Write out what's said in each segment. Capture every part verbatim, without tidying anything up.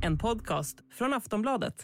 En podcast från Aftonbladet.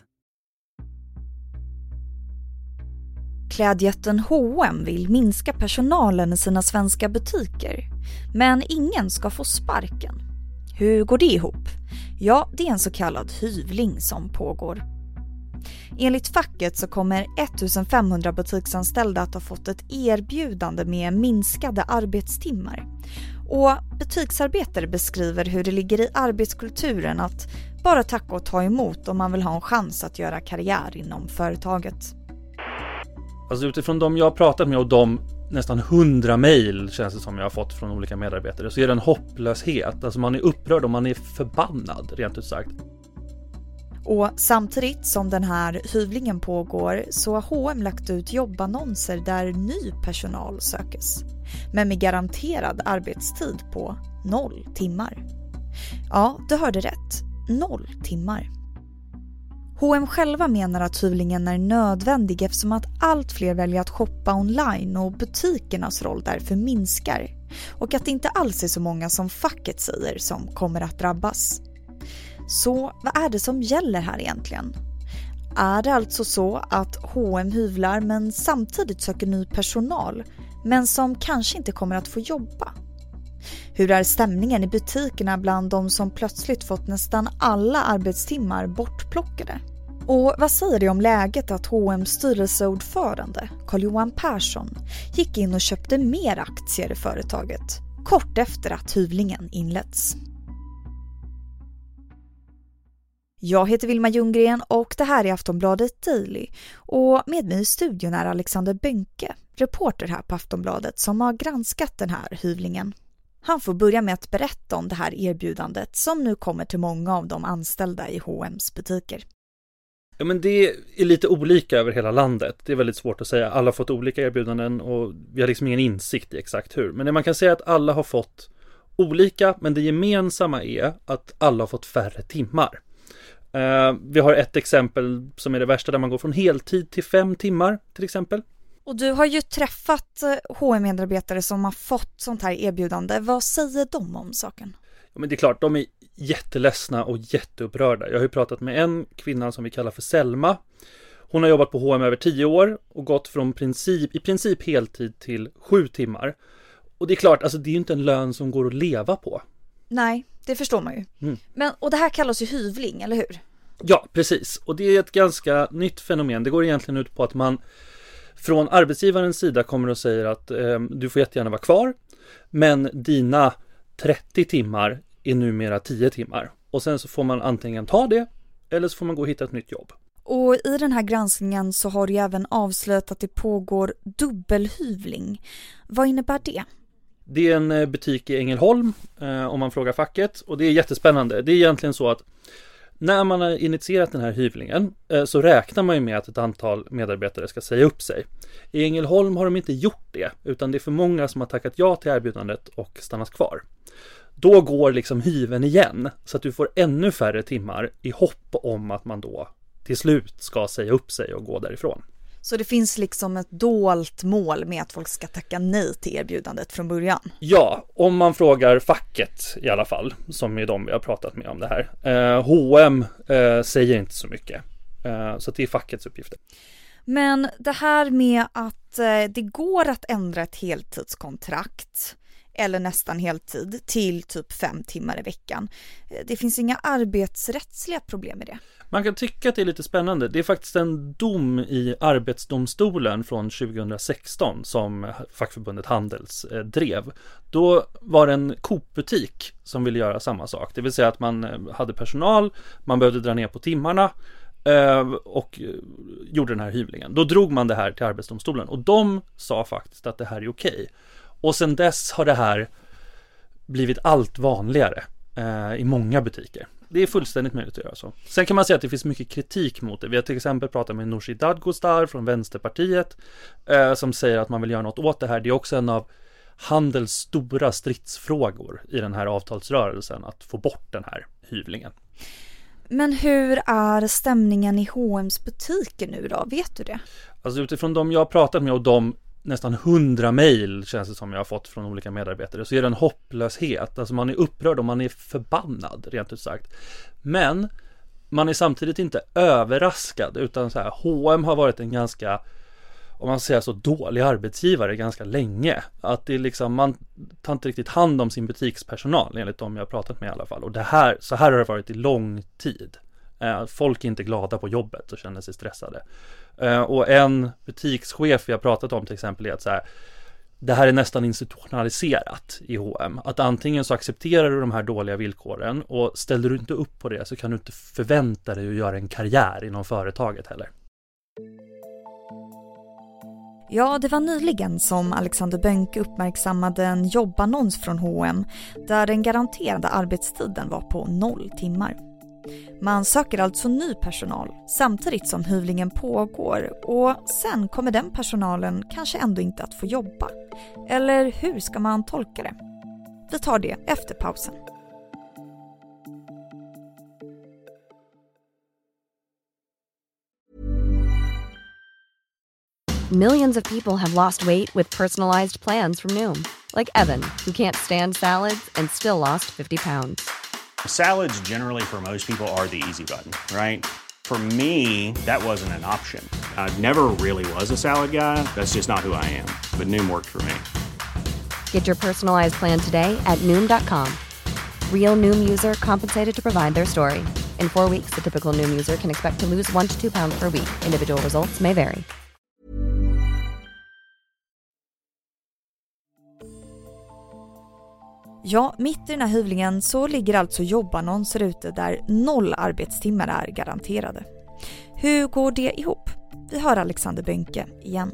Klädjätten H och M vill minska personalen i sina svenska butiker. Men ingen ska få sparken. Hur går det ihop? Ja, det är en så kallad hyvling som pågår. Enligt facket så kommer femtonhundra butiksanställda att ha fått ett erbjudande med minskade arbetstimmar. Och butiksarbetare beskriver hur det ligger i arbetskulturen att bara tacka och ta emot om man vill ha en chans att göra karriär inom företaget. Alltså utifrån de jag har pratat med och de nästan hundra mejl känns det som jag har fått från olika medarbetare, så är det en hopplöshet. Alltså man är upprörd och man är förbannad, rent ut sagt. Och samtidigt som den här hyvlingen pågår så har H och M lagt ut jobbannonser där ny personal sökes. Men med garanterad arbetstid på noll timmar. Ja, du hörde rätt. Noll timmar. H och M själva menar att hyvlingen är nödvändig eftersom att allt fler väljer att shoppa online och butikernas roll därför minskar. Och att det inte alls är så många som facket säger som kommer att drabbas. Så vad är det som gäller här egentligen? Är det alltså så att H och M hyvlar men samtidigt söker ny personal, men som kanske inte kommer att få jobba? Hur är stämningen i butikerna bland de som plötsligt fått nästan alla arbetstimmar bortplockade? Och vad säger det om läget att H och M:s styrelseordförande Carl-Johan Persson gick in och köpte mer aktier i företaget kort efter att hyvlingen inletts? Jag heter Vilma Ljunggren och det här är Aftonbladet Daily. Och med mig i studion är Alexander Bönke, reporter här på Aftonbladet som har granskat den här hyvlingen. Han får börja med att berätta om det här erbjudandet som nu kommer till många av de anställda i H och M:s butiker. Ja, men det är lite olika över hela landet. Det är väldigt svårt att säga. Alla har fått olika erbjudanden och vi har liksom ingen insikt i exakt hur. Men det man kan säga är att alla har fått olika, men det gemensamma är att alla har fått färre timmar. Uh, vi har ett exempel som är det värsta där man går från heltid till fem timmar till exempel. Och du har ju träffat H och M-medarbetare som har fått sånt här erbjudande. Vad säger de om saken? Ja, men det är klart, de är jätteledsna och jätteupprörda. Jag har ju pratat med en kvinna som vi kallar för Selma. Hon har jobbat på H och M över tio år och gått från princip, i princip heltid till sju timmar. Och det är klart, alltså det är ju inte en lön som går att leva på. Nej, det förstår man ju. Mm. Men, och det här kallas ju hyvling, eller hur? Ja, precis. Och det är ett ganska nytt fenomen. Det går egentligen ut på att man från arbetsgivarens sida kommer och säger att eh, du får jättegärna vara kvar, men dina trettio timmar är numera tio timmar. Och sen så får man antingen ta det eller så får man gå och hitta ett nytt jobb. Och i den här granskningen så har du även avslöjat att det pågår dubbelhyvling. Vad innebär det? Det är en butik i Ängelholm eh, om man frågar facket, och det är jättespännande. Det är egentligen så att när man har initierat den här hyvlingen eh, så räknar man ju med att ett antal medarbetare ska säga upp sig. I Ängelholm har de inte gjort det, utan det är för många som har tackat ja till erbjudandet och stannat kvar. Då går liksom hyven igen så att du får ännu färre timmar i hopp om att man då till slut ska säga upp sig och gå därifrån. Så det finns liksom ett dolt mål med att folk ska tacka nej till erbjudandet från början? Ja, om man frågar facket i alla fall, som är de vi har pratat med om det här. Eh, H och M eh, säger inte så mycket, eh, så det är fackets uppgifter. Men det här med att eh, det går att ändra ett heltidskontrakt eller nästan heltid till typ fem timmar i veckan. Det finns inga arbetsrättsliga problem med det. Man kan tycka att det är lite spännande. Det är faktiskt en dom i Arbetsdomstolen från tjugohundrasexton som fackförbundet Handels drev. Då var det en Coop-butik som ville göra samma sak. Det vill säga att man hade personal, man behövde dra ner på timmarna och gjorde den här hyvlingen. Då drog man det här till Arbetsdomstolen och de sa faktiskt att det här är okej. Och sen dess har det här blivit allt vanligare eh, i många butiker. Det är fullständigt möjligt att göra så. Sen kan man säga att det finns mycket kritik mot det. Vi har till exempel pratat med Nooshi Dadgostar från Vänsterpartiet eh, som säger att man vill göra något åt det här. Det är också en av Handels stora stridsfrågor i den här avtalsrörelsen, att få bort den här hyvlingen. Men hur är stämningen i H och M:s butiker nu då? Vet du det? Alltså utifrån de jag har pratat med och de nästan hundra mejl känns det som jag har fått från olika medarbetare, så är det en hopplöshet. Alltså man är upprörd och man är förbannad, rent ut sagt. Men man är samtidigt inte överraskad, utan så här, H och M har varit en ganska, om man säger så, dålig arbetsgivare ganska länge. Att det är liksom, man tar inte riktigt hand om sin butikspersonal, enligt dem jag har pratat med i alla fall. Och det här, så här har det varit i lång tid. Eh, folk är inte glada på jobbet och känner sig stressade. Eh, och en butikschef vi har pratat om till exempel är att så här, det här är nästan institutionaliserat i H och M. Att antingen så accepterar du de här dåliga villkoren, och ställer du inte upp på det så kan du inte förvänta dig att göra en karriär inom företaget heller. Ja, det var nyligen som Alexander Bönke uppmärksammade en jobbannons från H och M där den garanterade arbetstiden var på noll timmar. Man söker alltså ny personal samtidigt som hyvlingen pågår, och sen kommer den personalen kanske ändå inte att få jobba. Eller hur ska man tolka det? Vi tar det efter pausen. Millions of people have lost weight with personalized plans from Noom. Like Evan, who can't stand salads and still lost fifty pounds. Salads generally for most people are the easy button, right? For me, that wasn't an option. I never really was a salad guy. That's just not who I am. But Noom worked for me. Get your personalized plan today at Noom dot com. Real Noom user compensated to provide their story. In four weeks, the typical Noom user can expect to lose one to two pounds per week. Individual results may vary. Ja, mitt i den här hyvlingen så ligger alltså jobbannonser ute där noll arbetstimmar är garanterade. Hur går det ihop? Vi hör Alexander Bönke igen.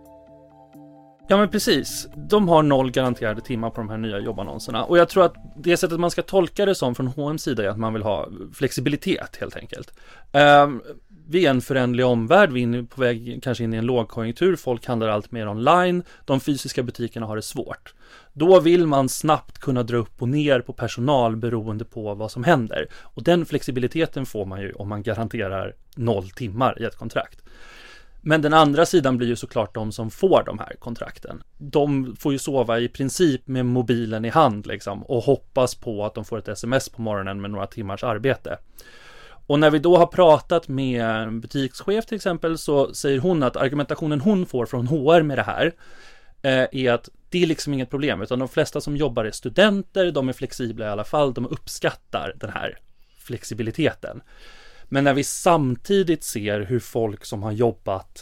Ja men precis, de har noll garanterade timmar på de här nya jobbannonserna. Och jag tror att det sättet man ska tolka det som från H och M:s sida är att man vill ha flexibilitet helt enkelt. Um, vi är en förändlig omvärld, vi är på väg kanske in i en lågkonjunktur, folk handlar allt mer online, de fysiska butikerna har det svårt. Då vill man snabbt kunna dra upp och ner på personal beroende på vad som händer. Och den flexibiliteten får man ju om man garanterar noll timmar i ett kontrakt. Men den andra sidan blir ju såklart de som får de här kontrakten. De får ju sova i princip med mobilen i hand liksom, och hoppas på att de får ett sms på morgonen med några timmars arbete. Och när vi då har pratat med en butikschef till exempel, så säger hon att argumentationen hon får från H och R med det här eh, är att det är liksom inget problem, utan de flesta som jobbar är studenter, de är flexibla i alla fall, de uppskattar den här flexibiliteten. Men när vi samtidigt ser hur folk som har jobbat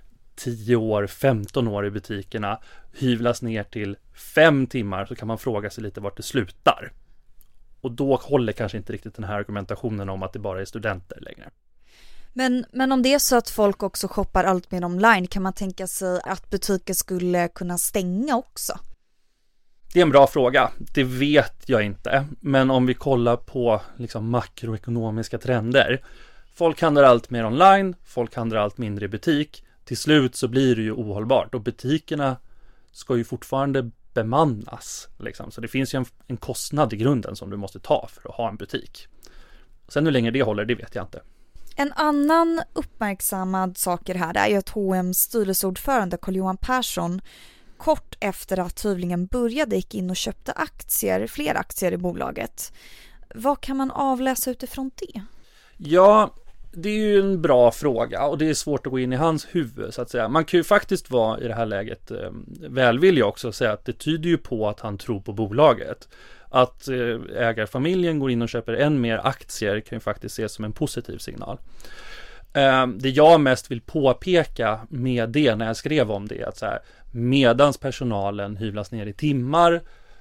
tio år, femton år i butikerna hyvlas ner till fem timmar, så kan man fråga sig lite vart det slutar. Och då håller kanske inte riktigt den här argumentationen om att det bara är studenter längre. Men, men om det är så att folk också shoppar allt mer online, kan man tänka sig att butiker skulle kunna stänga också? Det är en bra fråga. Det vet jag inte. Men om vi kollar på liksom makroekonomiska trender. Folk handlar allt mer online, folk handlar allt mindre i butik. Till slut så blir det ju ohållbart, och butikerna ska ju fortfarande bemannas. Liksom. Så det finns ju en, en kostnad i grunden som du måste ta för att ha en butik. Sen hur länge det håller, det vet jag inte. En annan uppmärksammad sak här är ju att H och M:s styrelseordförande Carl-Johan Persson kort efter att hyvlingen började gick in och köpte aktier, fler aktier i bolaget. Vad kan man avläsa utifrån det? Ja, det är ju en bra fråga, och det är svårt att gå in i hans huvud så att säga. Man kan ju faktiskt vara i det här läget eh, välvillig också och säga att det tyder ju på att han tror på bolaget. Att eh, ägarfamiljen går in och köper än mer aktier kan ju faktiskt ses som en positiv signal. Eh, det jag mest vill påpeka med det när jag skrev om det är att så här, medans personalen hyvlas ner i timmar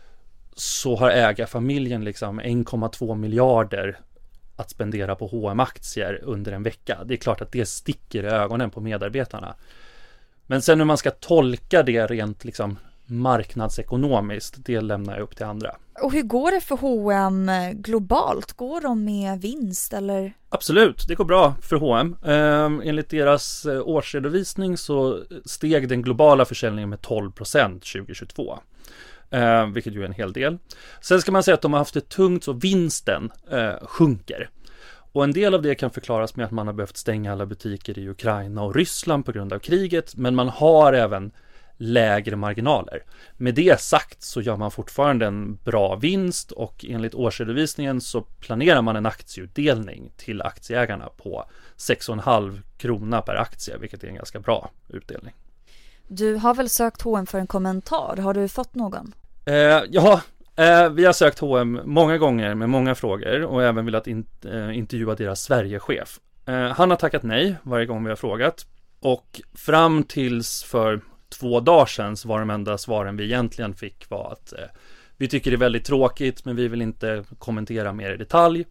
så har ägarfamiljen liksom en komma två miljarder att spendera på H och M-aktier under en vecka. Det är klart att det sticker i ögonen på medarbetarna. Men sen hur man ska tolka det rent liksom marknadsekonomiskt, det lämnar jag upp till andra. Och hur går det för H och M globalt? Går de med vinst eller? Absolut, det går bra för H och M. Eh, enligt deras årsredovisning så steg den globala försäljningen med tolv procent tjugohundratjugotvå. Eh, vilket ju är en hel del. Sen ska man säga att de har haft det tungt, så vinsten eh, sjunker. Och en del av det kan förklaras med att man har behövt stänga alla butiker i Ukraina och Ryssland på grund av kriget. Men man har även lägre marginaler. Med det sagt så gör man fortfarande en bra vinst och enligt årsredovisningen så planerar man en aktieutdelning till aktieägarna på sex komma fem krona per aktie, vilket är en ganska bra utdelning. Du har väl sökt H och M för en kommentar? Har du fått någon? Eh, ja, eh, vi har sökt H och M många gånger med många frågor och även velat in, eh, intervjua deras Sverigechef. Eh, han har tackat nej varje gång vi har frågat och fram tills för två dagar sedan så var de enda svaren vi egentligen fick var att eh, vi tycker det är väldigt tråkigt men vi vill inte kommentera mer i detalj.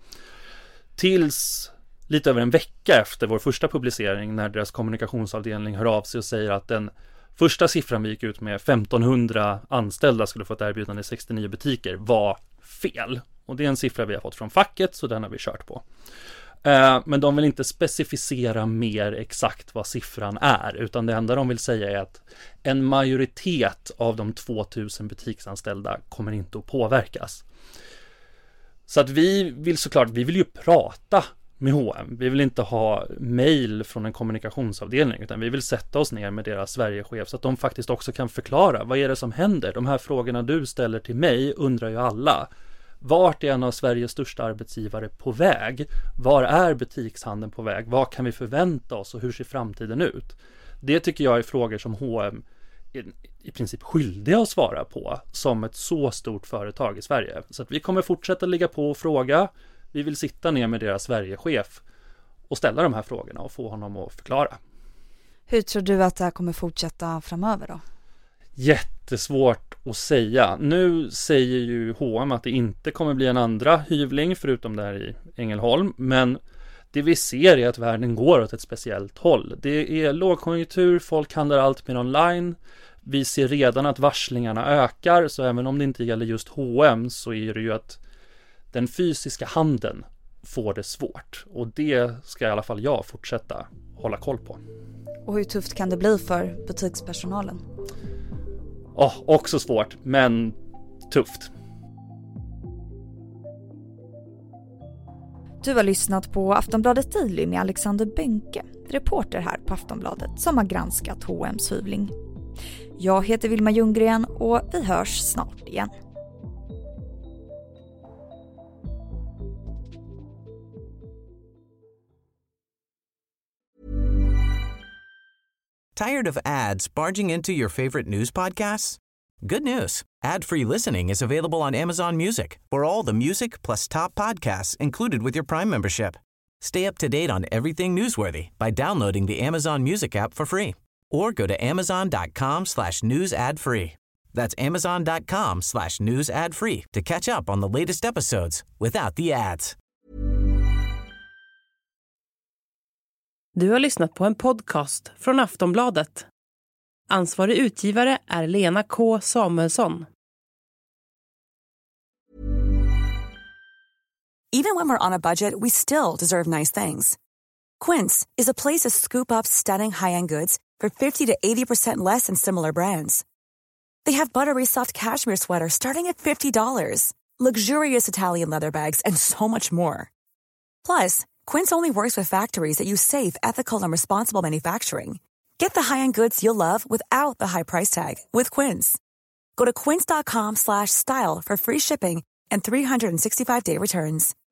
Tills lite över en vecka efter vår första publicering när deras kommunikationsavdelning hör av sig och säger att den första siffran vi gick ut med, femtonhundra anställda skulle få ett erbjudande i sextionio butiker, var fel. Och det är en siffra vi har fått från facket så den har vi kört på. Men de vill inte specificera mer exakt vad siffran är, utan det enda de vill säga är att en majoritet av de tvåtusen butiksanställda kommer inte att påverkas. Så att vi vill såklart, vi vill ju prata med H och M. Vi vill inte ha mejl från en kommunikationsavdelning utan vi vill sätta oss ner med deras Sverigechef så att de faktiskt också kan förklara vad är det som händer. De här frågorna du ställer till mig undrar ju alla. Vart är en av Sveriges största arbetsgivare på väg? Var är butikshandeln på väg? Vad kan vi förvänta oss och hur ser framtiden ut? Det tycker jag är frågor som H och M är i princip skyldiga att svara på som ett så stort företag i Sverige. Så att vi kommer fortsätta ligga på och fråga. Vi vill sitta ner med deras Sverigechef och ställa de här frågorna och få honom att förklara. Hur tror du att det här kommer fortsätta framöver då? Jättesvårt att säga. Nu säger ju H och M att det inte kommer bli en andra hyvling förutom där i Ängelholm. Men det vi ser är att världen går åt ett speciellt håll. Det är lågkonjunktur, folk handlar allt mer online. Vi ser redan att varslingarna ökar, så även om det inte gäller just H och M så är det ju att den fysiska handeln får det svårt. Och det ska i alla fall jag fortsätta hålla koll på. Och hur tufft kan det bli för butikspersonalen? Ja, oh, också svårt, men tufft. Du har lyssnat på Aftonbladet Daily med Alexander Bänke, reporter här på Aftonbladet som har granskat H och M's hyvling. Jag heter Vilma Ljunggren och vi hörs snart igen. Tired of ads barging into your favorite news podcasts? Good news. Ad-free listening is available on Amazon Music for all the music plus top podcasts included with your Prime membership. Stay up to date on everything newsworthy by downloading the Amazon Music app for free or go to amazon.com slash news ad free. That's amazon.com slash news ad free to catch up on the latest episodes without the ads. Du har lyssnat på en podcast från Aftonbladet. Ansvarig utgivare är Lena K. Samuelsson. Even when we're on a budget, we still deserve nice things. Quince is a place to scoop up stunning high-end goods for fifty to eighty percent less than similar brands. They have buttery soft cashmere sweaters starting at fifty dollars, luxurious Italian leather bags, and so much more. Plus, Quince only works with factories that use safe, ethical, and responsible manufacturing. Get the high-end goods you'll love without the high price tag with Quince. Go to quince.com slash style for free shipping and three sixty-five day returns.